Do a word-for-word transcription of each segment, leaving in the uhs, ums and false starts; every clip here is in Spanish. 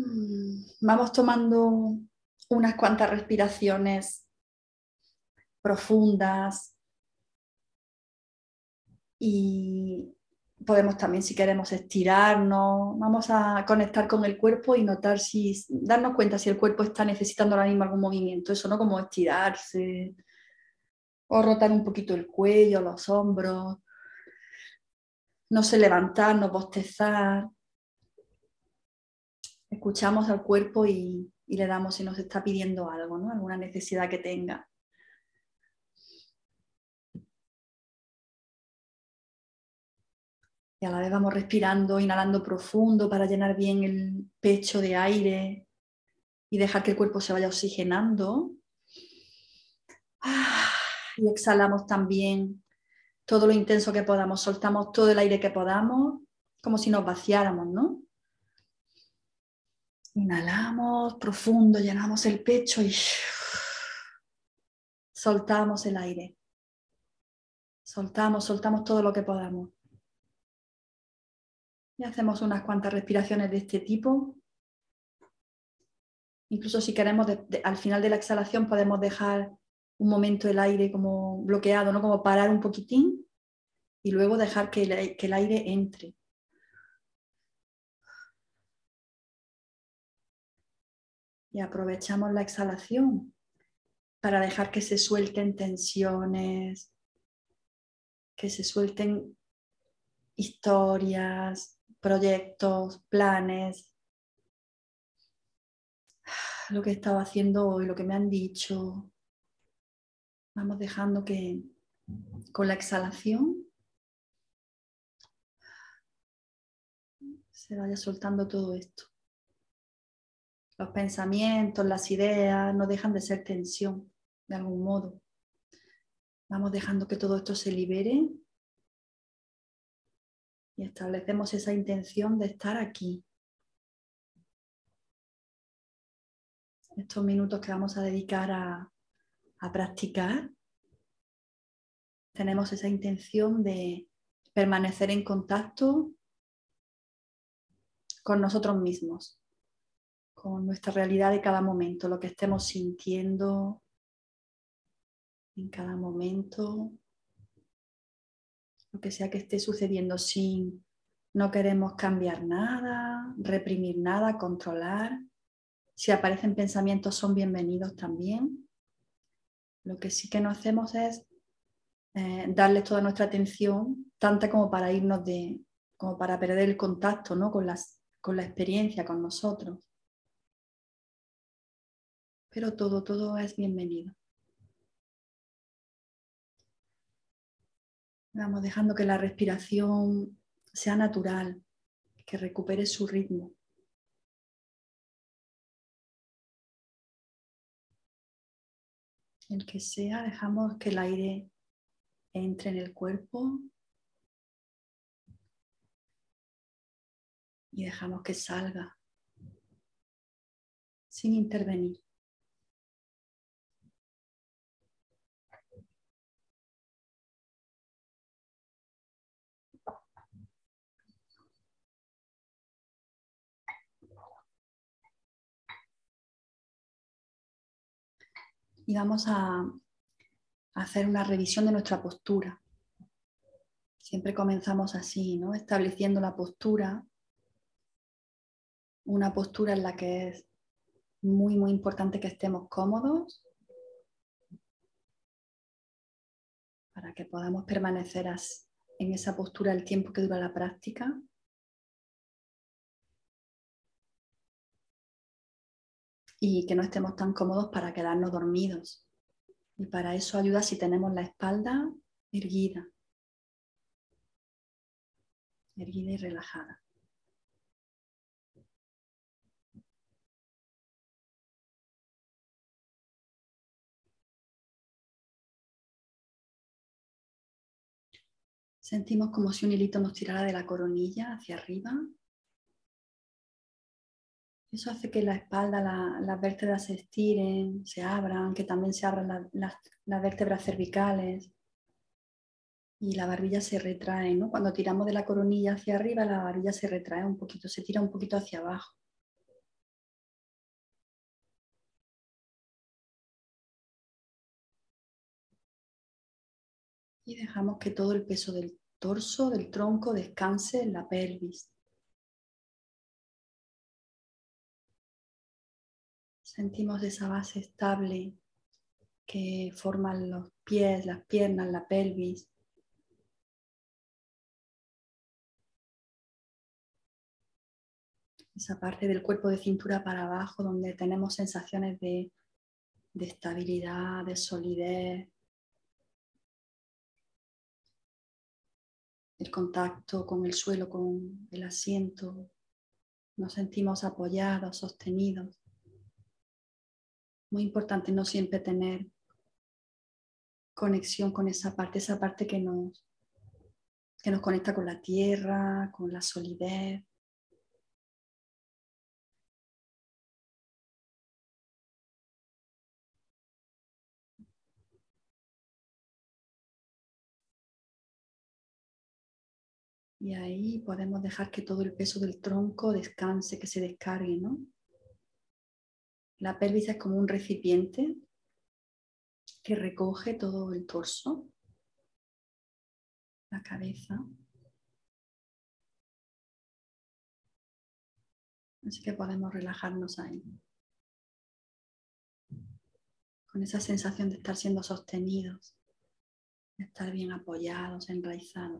Vamos tomando unas cuantas respiraciones profundas y podemos también, si queremos, estirarnos. Vamos a conectar con el cuerpo y notar si, darnos cuenta si el cuerpo está necesitando ahora mismo algún movimiento. Eso, ¿no? Como estirarse o rotar un poquito el cuello, los hombros. No sé, levantarnos, bostezar. Escuchamos al cuerpo y, y le damos si nos está pidiendo algo, ¿no? Alguna necesidad que tenga. Y a la vez vamos respirando, inhalando profundo para llenar bien el pecho de aire y dejar que el cuerpo se vaya oxigenando. Y exhalamos también todo lo intenso que podamos. Soltamos todo el aire que podamos, como si nos vaciáramos, ¿no? Inhalamos profundo, llenamos el pecho y soltamos el aire. Soltamos, soltamos todo lo que podamos. Y hacemos unas cuantas respiraciones de este tipo. Incluso si queremos, de, de, al final de la exhalación podemos dejar un momento el aire como bloqueado, ¿no? Como parar un poquitín y luego dejar que el, que el aire entre. Y aprovechamos la exhalación para dejar que se suelten tensiones, que se suelten historias, proyectos, planes, lo que he estado haciendo hoy, lo que me han dicho. Vamos dejando que con la exhalación se vaya soltando todo esto. Los pensamientos, las ideas no dejan de ser tensión, de algún modo. Vamos dejando que todo esto se libere y establecemos esa intención de estar aquí. Estos minutos que vamos a dedicar a, a practicar, tenemos esa intención de permanecer en contacto con nosotros mismos, con nuestra realidad de cada momento, lo que estemos sintiendo en cada momento, lo que sea que esté sucediendo. Sin, no queremos cambiar nada, reprimir nada, controlar. Si aparecen pensamientos son bienvenidos también. Lo que sí que no hacemos es eh, darles toda nuestra atención, tanta como para irnos de, como para perder el contacto, ¿no? con, las, con la experiencia, con nosotros. Pero todo, todo es bienvenido. Vamos dejando que la respiración sea natural, que recupere su ritmo. El que sea, dejamos que el aire entre en el cuerpo y dejamos que salga sin intervenir. Y vamos a hacer una revisión de nuestra postura. Siempre comenzamos así, ¿no? Estableciendo la postura, una postura en la que es muy, muy importante que estemos cómodos para que podamos permanecer en esa postura el tiempo que dura la práctica. Y que no estemos tan cómodos para quedarnos dormidos. Y para eso ayuda si tenemos la espalda erguida, erguida y relajada. Sentimos como si un hilito nos tirara de la coronilla hacia arriba. Eso hace que la espalda, la, las vértebras se estiren, se abran, que también se abran la, la, las vértebras cervicales y la barbilla se retrae, ¿no? Cuando tiramos de la coronilla hacia arriba, la barbilla se retrae un poquito, se tira un poquito hacia abajo. Y dejamos que todo el peso del torso, del tronco, descanse en la pelvis. Sentimos esa base estable que forman los pies, las piernas, la pelvis. Esa parte del cuerpo de cintura para abajo donde tenemos sensaciones de, de estabilidad, de solidez. El contacto con el suelo, con el asiento. Nos sentimos apoyados, sostenidos. Muy importante no siempre tener conexión con esa parte, esa parte que nos, que nos conecta con la tierra, con la solidez. Y ahí podemos dejar que todo el peso del tronco descanse, que se descargue, ¿no? La pelvis es como un recipiente que recoge todo el torso, la cabeza. Así que podemos relajarnos ahí. Con esa sensación de estar siendo sostenidos, de estar bien apoyados, enraizados.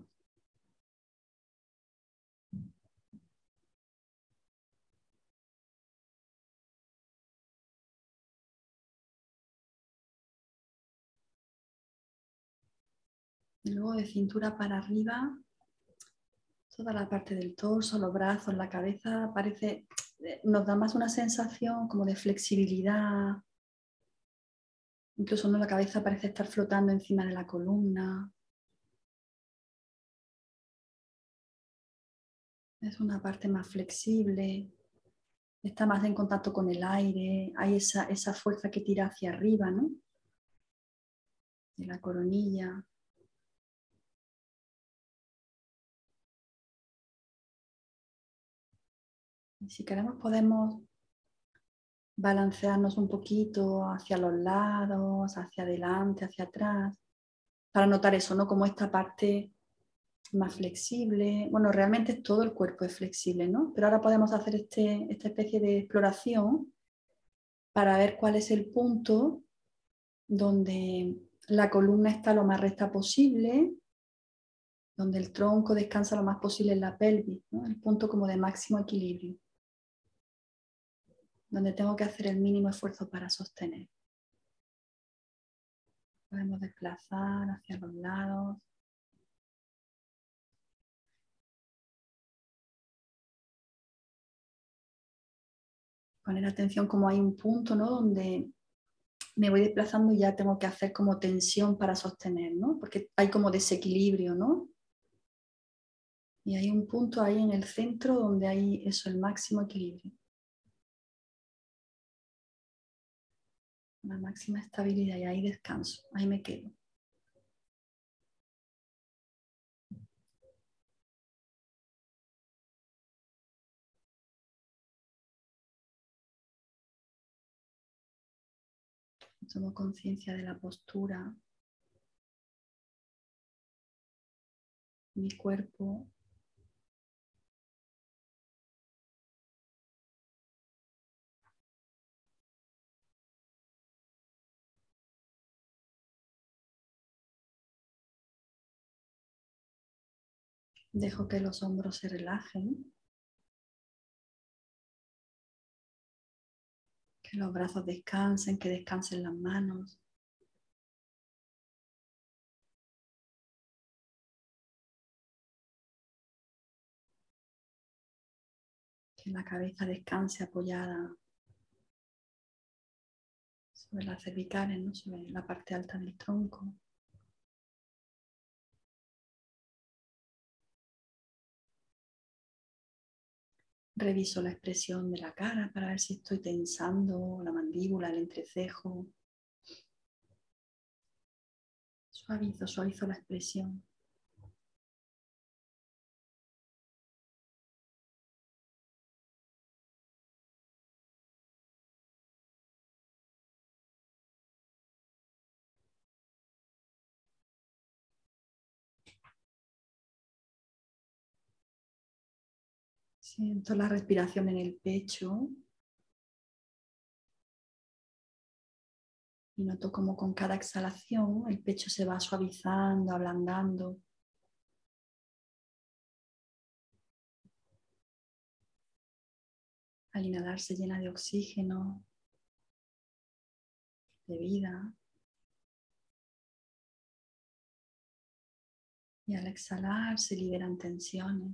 Y luego de cintura para arriba, toda la parte del torso, los brazos, la cabeza, parece, nos da más una sensación como de flexibilidad. Incluso no, la cabeza parece estar flotando encima de la columna. Es una parte más flexible, está más en contacto con el aire, hay esa, esa fuerza que tira hacia arriba, ¿no? De la coronilla. Y si queremos podemos balancearnos un poquito hacia los lados, hacia adelante, hacia atrás, para notar eso, ¿no? Como esta parte más flexible. Bueno, realmente todo el cuerpo es flexible, ¿no? Pero ahora podemos hacer este, esta especie de exploración para ver cuál es el punto donde la columna está lo más recta posible, donde el tronco descansa lo más posible en la pelvis, ¿no? El punto como de máximo equilibrio, donde tengo que hacer el mínimo esfuerzo para sostener. Podemos desplazar hacia los lados. Poner atención como hay un punto, ¿no? Donde me voy desplazando y ya tengo que hacer como tensión para sostener, ¿no? Porque hay como desequilibrio, ¿no? Y hay un punto ahí en el centro donde hay eso, el máximo equilibrio. La máxima estabilidad y ahí descanso, ahí me quedo. Tomo conciencia de la postura, mi cuerpo. Dejo que los hombros se relajen, que los brazos descansen, que descansen las manos. Que la cabeza descanse apoyada sobre las cervicales, ¿no? Sobre la parte alta del tronco. Reviso la expresión de la cara para ver si estoy tensando la mandíbula, el entrecejo. Suavizo, suavizo la expresión. Siento la respiración en el pecho y noto como con cada exhalación el pecho se va suavizando, ablandando. Al inhalar se llena de oxígeno, de vida. Y al exhalar se liberan tensiones.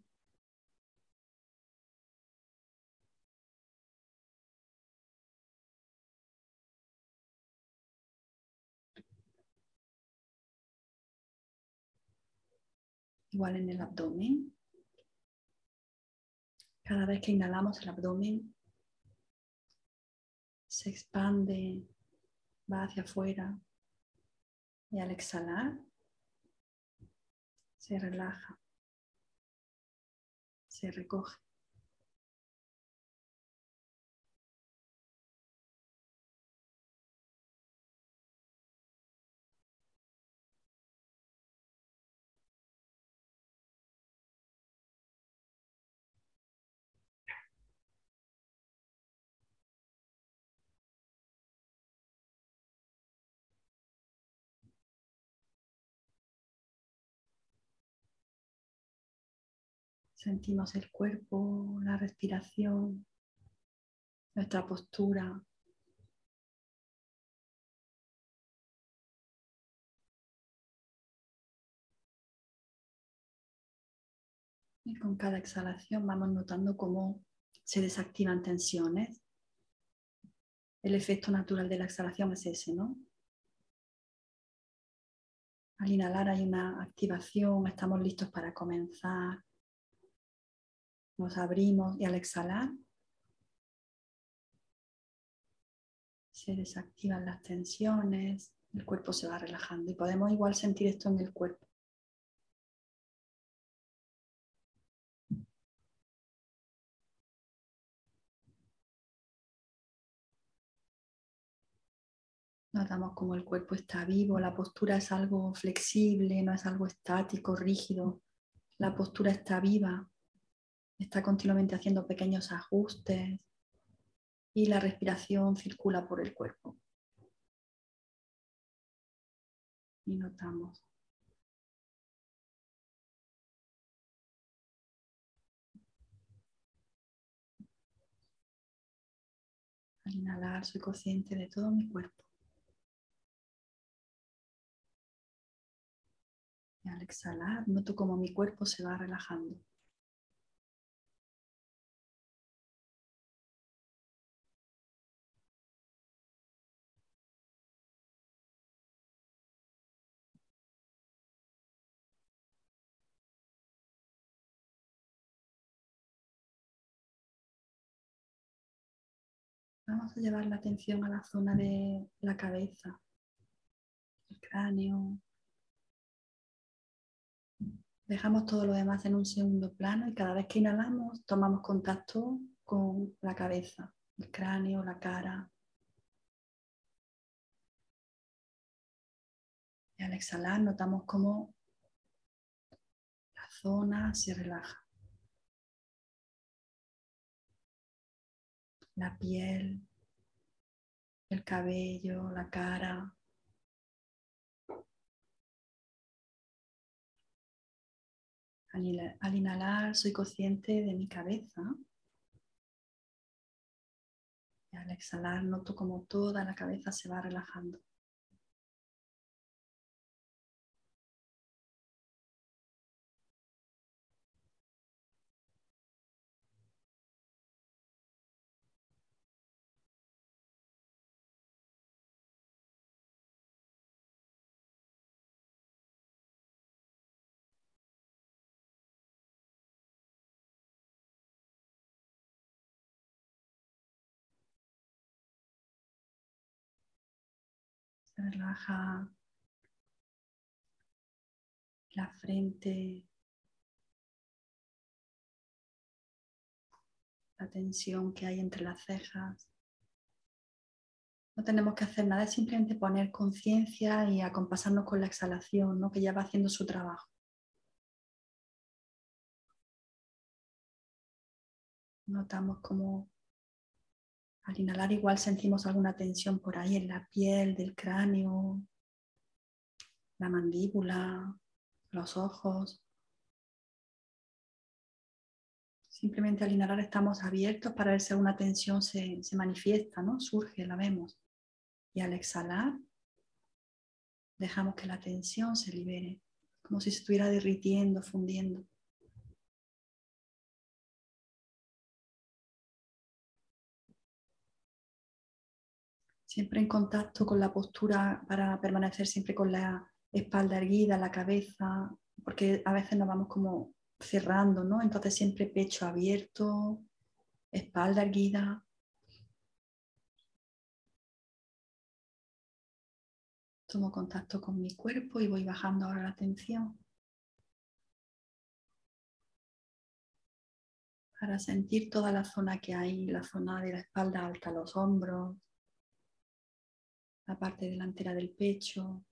Igual en el abdomen. Cada vez que inhalamos el abdomen se expande, va hacia afuera. Y al exhalar se relaja, se recoge. Sentimos el cuerpo, la respiración, nuestra postura. Y con cada exhalación vamos notando cómo se desactivan tensiones. El efecto natural de la exhalación es ese, ¿no? Al inhalar hay una activación, estamos listos para comenzar. Nos abrimos y al exhalar se desactivan las tensiones, el cuerpo se va relajando y podemos igual sentir esto en el cuerpo. Notamos como el cuerpo está vivo, la postura es algo flexible, no es algo estático, rígido. La postura está viva, está continuamente haciendo pequeños ajustes y la respiración circula por el cuerpo. Y notamos. Al inhalar soy consciente de todo mi cuerpo. Y al exhalar noto como mi cuerpo se va relajando. Vamos a llevar la atención a la zona de la cabeza, el cráneo. Dejamos todo lo demás en un segundo plano y cada vez que inhalamos tomamos contacto con la cabeza, el cráneo, la cara. Y al exhalar notamos cómo la zona se relaja. La piel, el cabello, la cara. Al inhalar soy consciente de mi cabeza. Y al exhalar noto como toda la cabeza se va relajando. Se relaja la frente, la tensión que hay entre las cejas. No tenemos que hacer nada, es simplemente poner conciencia y acompasarnos con la exhalación, ¿no? Que ya va haciendo su trabajo. Notamos como al inhalar igual sentimos alguna tensión por ahí en la piel del cráneo, la mandíbula, los ojos. Simplemente al inhalar estamos abiertos para ver si alguna tensión se, se manifiesta, ¿no? Surge, la vemos. Y al exhalar, dejamos que la tensión se libere, como si se estuviera derritiendo, fundiendo. Siempre en contacto con la postura para permanecer siempre con la espalda erguida, la cabeza, porque a veces nos vamos como cerrando, ¿no? Entonces siempre pecho abierto, espalda erguida. Tomo contacto con mi cuerpo y voy bajando ahora la tensión para sentir toda la zona que hay, la zona de la espalda alta, los hombros, la parte delantera del pecho,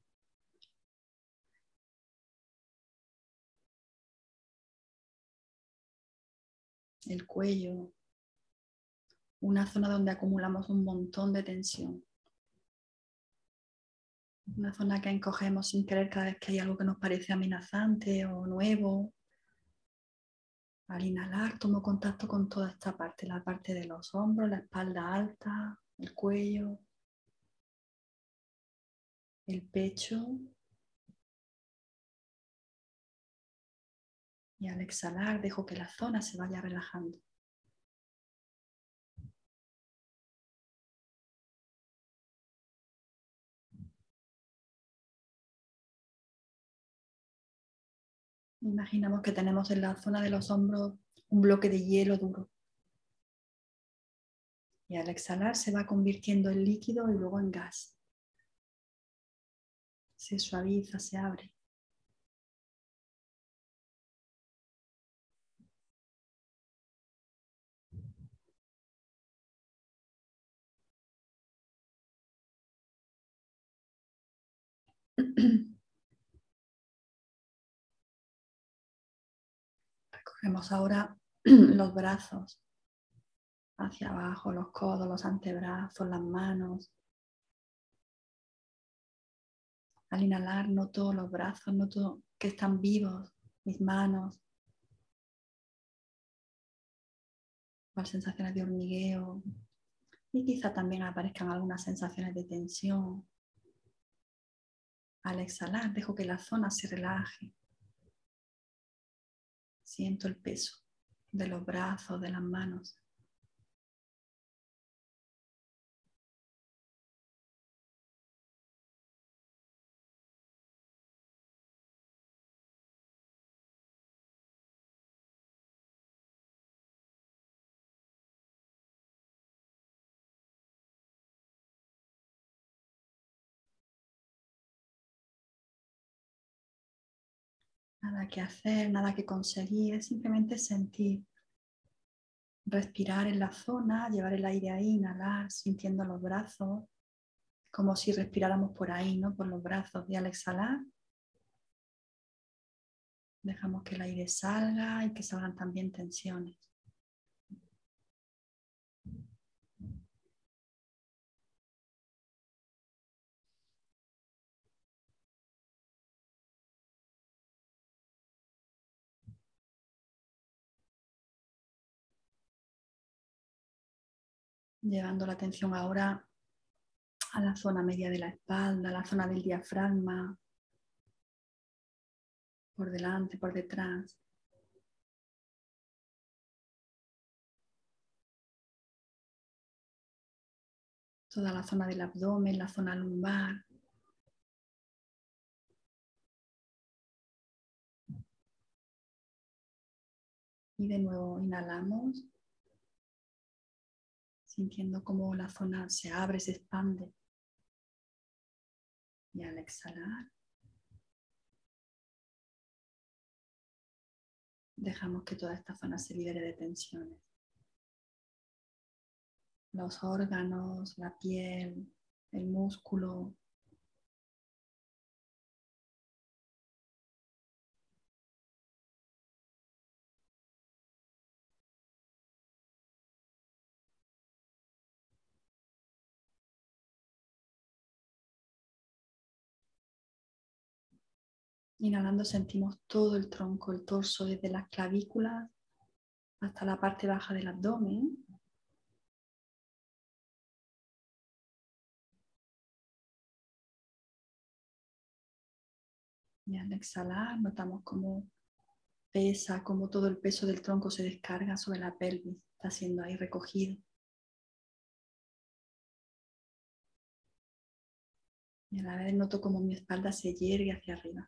el cuello, una zona donde acumulamos un montón de tensión. Una zona que encogemos sin querer cada vez que hay algo que nos parece amenazante o nuevo. Al inhalar tomo contacto con toda esta parte, la parte de los hombros, la espalda alta, el cuello, el pecho. Y al exhalar dejo que la zona se vaya relajando. Imaginamos que tenemos en la zona de los hombros un bloque de hielo duro. Y al exhalar se va convirtiendo en líquido y luego en gas. Se suaviza, se abre. Recogemos ahora los brazos hacia abajo, los codos, los antebrazos, las manos. Al inhalar noto los brazos, noto que están vivos, mis manos, con sensaciones de hormigueo y quizá también aparezcan algunas sensaciones de tensión. Al exhalar dejo que la zona se relaje. Siento el peso de los brazos, de las manos. Nada que hacer, nada que conseguir, es simplemente sentir, respirar en la zona, llevar el aire ahí, inhalar, sintiendo los brazos, como si respiráramos por ahí, ¿no? Por los brazos. Y al exhalar, dejamos que el aire salga y que salgan también tensiones. Llevando la atención ahora a la zona media de la espalda, a la zona del diafragma, por delante, por detrás. Toda la zona del abdomen, la zona lumbar. Y de nuevo inhalamos, sintiendo cómo la zona se abre, se expande. Y al exhalar, dejamos que toda esta zona se libere de tensiones. Los órganos, la piel, el músculo. Inhalando sentimos todo el tronco, el torso, desde las clavículas hasta la parte baja del abdomen. Y al exhalar notamos cómo pesa, cómo todo el peso del tronco se descarga sobre la pelvis, está siendo ahí recogido. Y a la vez noto cómo mi espalda se yergue hacia arriba.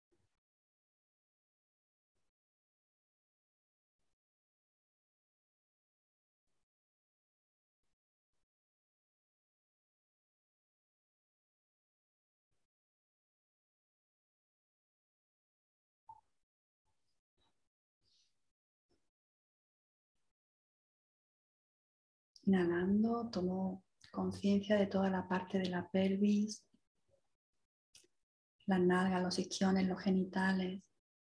Inhalando, tomo conciencia de toda la parte de la pelvis, las nalgas, los isquiones, los genitales.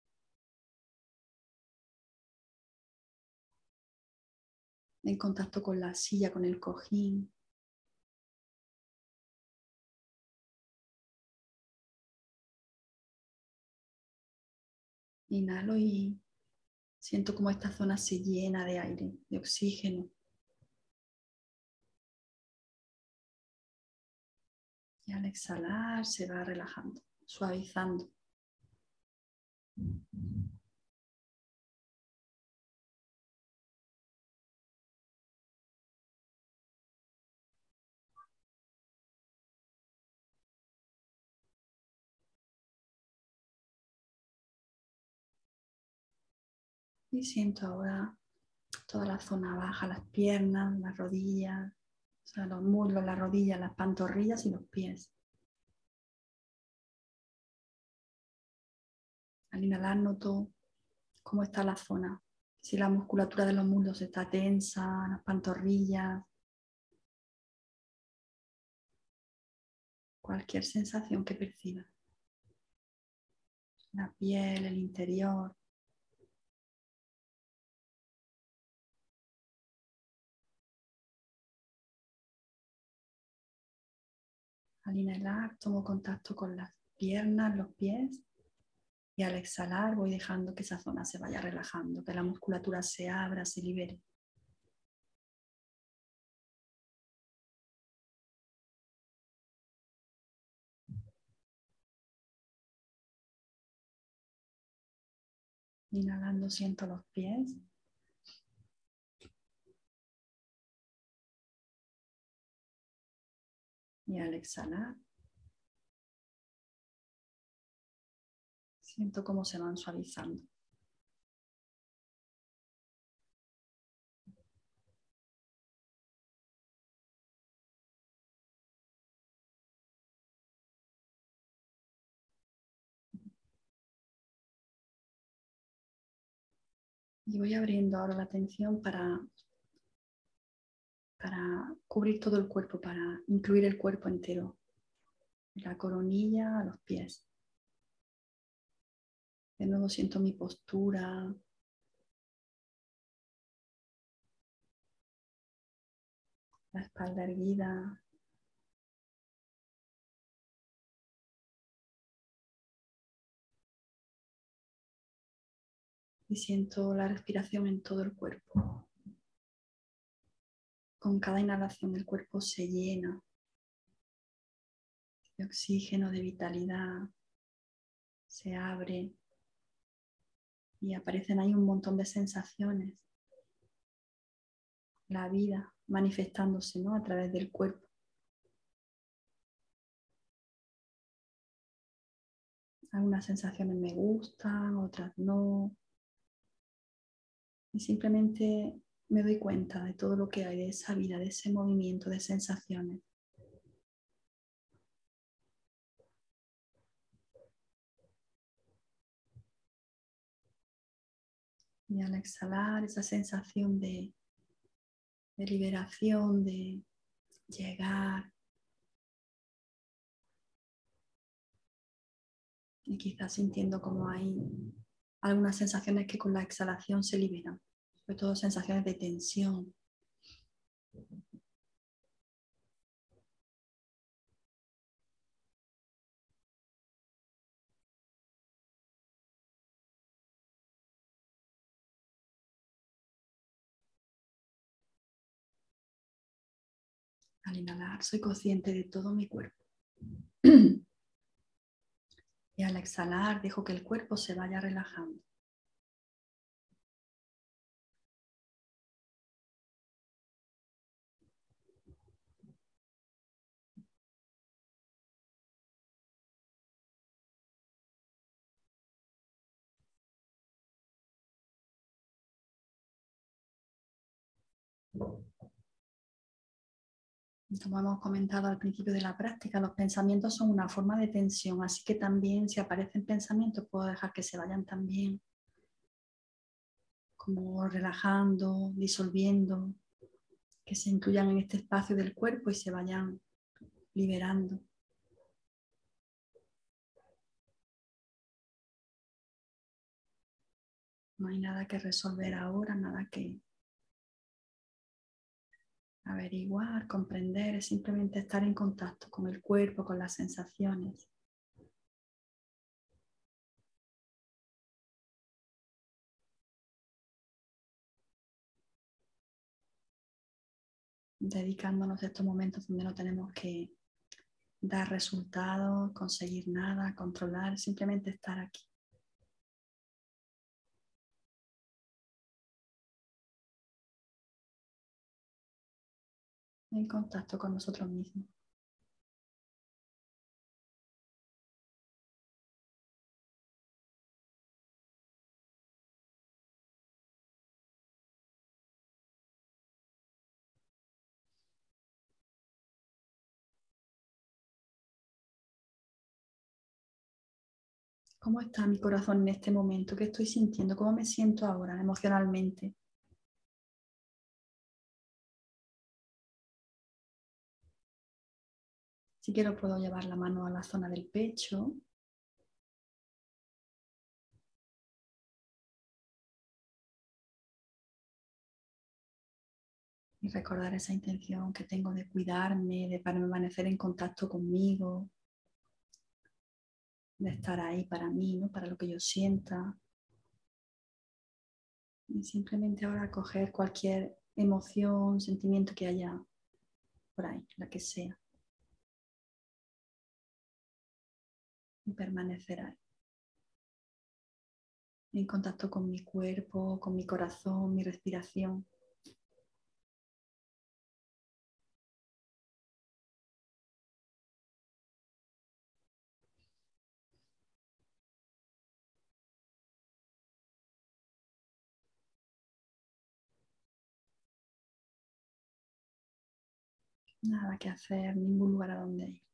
En contacto con la silla, con el cojín. Inhalo y siento como esta zona se llena de aire, de oxígeno. Y al exhalar se va relajando, suavizando. Y siento ahora toda la zona baja, las piernas, las rodillas, o sea, los muslos, las rodillas, las pantorrillas y los pies. Al inhalar noto cómo está la zona. Si la musculatura de los muslos está tensa, las pantorrillas, cualquier sensación que perciba. La piel, el interior. Al inhalar tomo contacto con las piernas, los pies y al exhalar voy dejando que esa zona se vaya relajando, que la musculatura se abra, se libere. Inhalando siento los pies. Y al exhalar siento cómo se van suavizando. Y voy abriendo ahora la atención para, para cubrir todo el cuerpo, para incluir el cuerpo entero. La coronilla a los pies. De nuevo siento mi postura. La espalda erguida. Y siento la respiración en todo el cuerpo. Con cada inhalación el cuerpo se llena de oxígeno, de vitalidad, se abre y aparecen ahí un montón de sensaciones. La vida manifestándose, ¿no?, a través del cuerpo. Algunas sensaciones me gustan, otras no. Y simplemente me doy cuenta de todo lo que hay, de esa vida, de ese movimiento, de sensaciones. Y al exhalar, esa sensación de, de liberación, de llegar. Y quizás sintiendo como hay algunas sensaciones que con la exhalación se liberan. Sobre todo sensaciones de tensión. Al inhalar soy consciente de todo mi cuerpo. Y al exhalar dejo que el cuerpo se vaya relajando. Como hemos comentado al principio de la práctica, los pensamientos son una forma de tensión, así que también si aparecen pensamientos puedo dejar que se vayan también, como relajando, disolviendo, que se incluyan en este espacio del cuerpo y se vayan liberando. No hay nada que resolver ahora, nada que averiguar, comprender, es simplemente estar en contacto con el cuerpo, con las sensaciones. Dedicándonos a estos momentos donde no tenemos que dar resultados, conseguir nada, controlar, simplemente estar aquí. En contacto con nosotros mismos. ¿Cómo está mi corazón en este momento? ¿Qué estoy sintiendo? ¿Cómo me siento ahora emocionalmente? Si quiero puedo llevar la mano a la zona del pecho. Y recordar esa intención que tengo de cuidarme, de permanecer en contacto conmigo, de estar ahí para mí, ¿no? Para lo que yo sienta. Y simplemente ahora coger cualquier emoción, sentimiento que haya por ahí, la que sea. Y permanecer ahí. En contacto con mi cuerpo, con mi corazón, mi respiración. Nada que hacer, ningún lugar a donde ir.